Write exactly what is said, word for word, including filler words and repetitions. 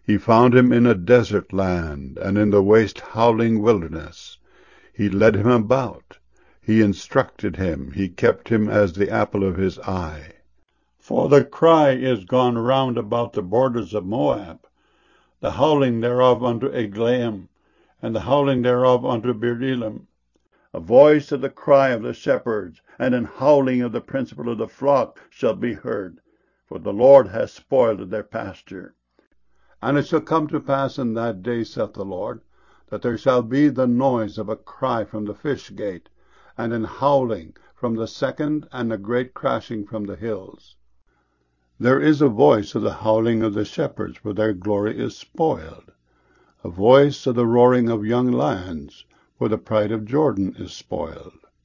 He found him in a desert land, and in the waste howling wilderness. He led him about, he instructed him, he kept him as the apple of his eye. For the cry is gone round about the borders of Moab, the howling thereof unto Eglaim, and the howling thereof unto Beer-elim. A voice of the cry of the shepherds, and an howling of the principal of the flock shall be heard, for the Lord hath spoiled their pasture. And it shall come to pass in that day, saith the Lord, that there shall be the noise of a cry from the fish gate, and an howling from the second, and a great crashing from the hills. There is a voice of the howling of the shepherds, for their glory is spoiled. A voice of the roaring of young lions, for the pride of Jordan is spoiled.